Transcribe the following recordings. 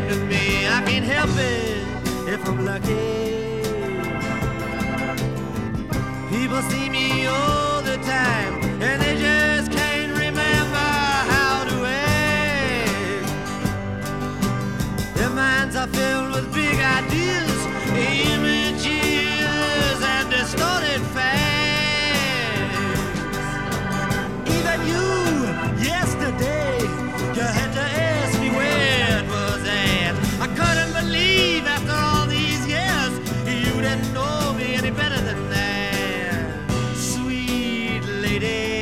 happened to me. I can't help it if I'm lucky. People see me all the time, and they just can't remember how to act. Their minds are filled with big ideas, images, and distorted facts. Even you, yesterday, you had to ask me where it was at. I couldn't believe after all these years you didn't know me any better than that, sweet lady.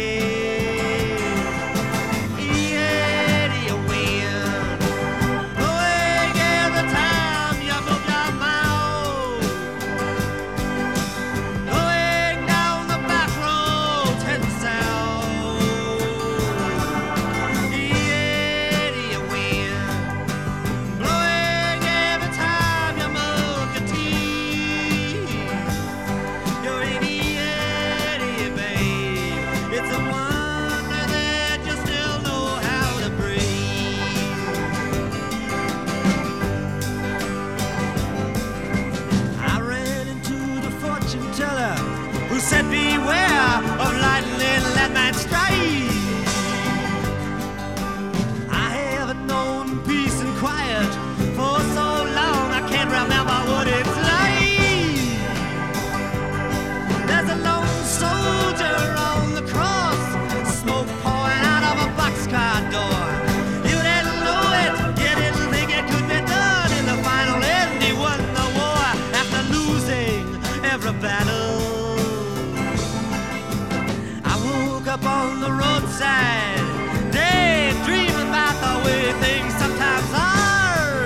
Eddie wind, blowing every time you move your mouth, going down the back roads heading south. Eddie wind, blowing every time you move your teeth. You're an Eddie, babe. It's a wonder that you still know how to breathe. I ran into the fortune teller who said, beware of lightning, let man strike. I haven't known peace and quiet for so long, I can't remember what it's like. There's a lone soldier on the cross, smoke pouring out of a boxcar door. You didn't know it, you didn't think it could be done. In the final end, he won the war after losing every battle. I woke up on the roadside, daydreaming about the way things sometimes are.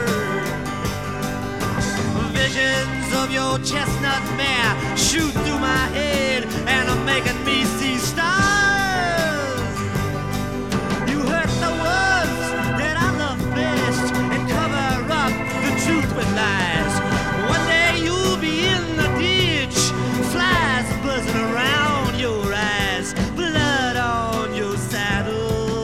Visions of your chestnut mare shoot through my head and are making me see stars. You hurt the ones that I love best and cover up the truth with lies. One day you'll be in the ditch, flies buzzing around your eyes, blood on your saddle.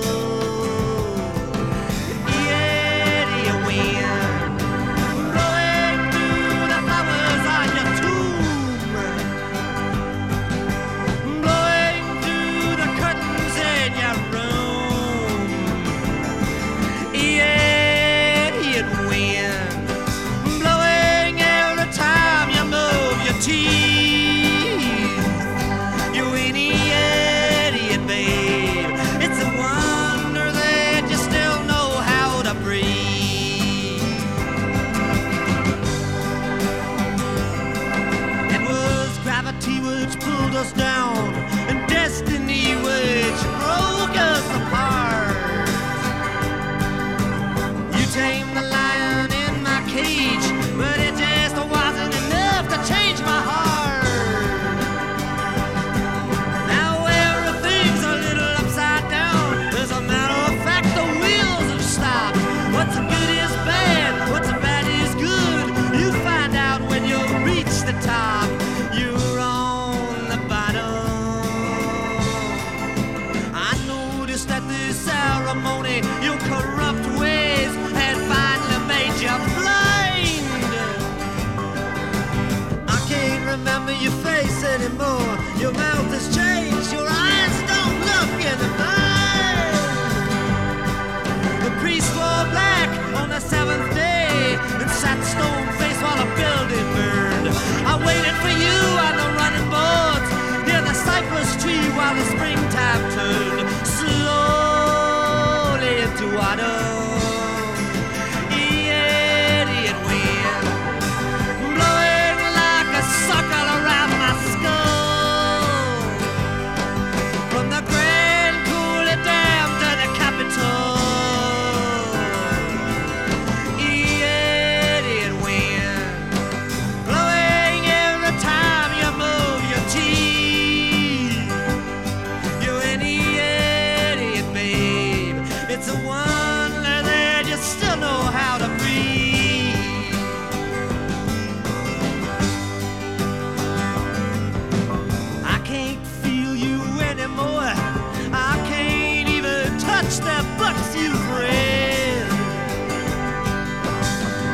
Eddie wind, blowing through the flowers on your tomb.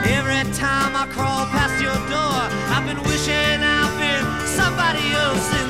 Every time I crawl past your door, I've been wishing I've been somebody else in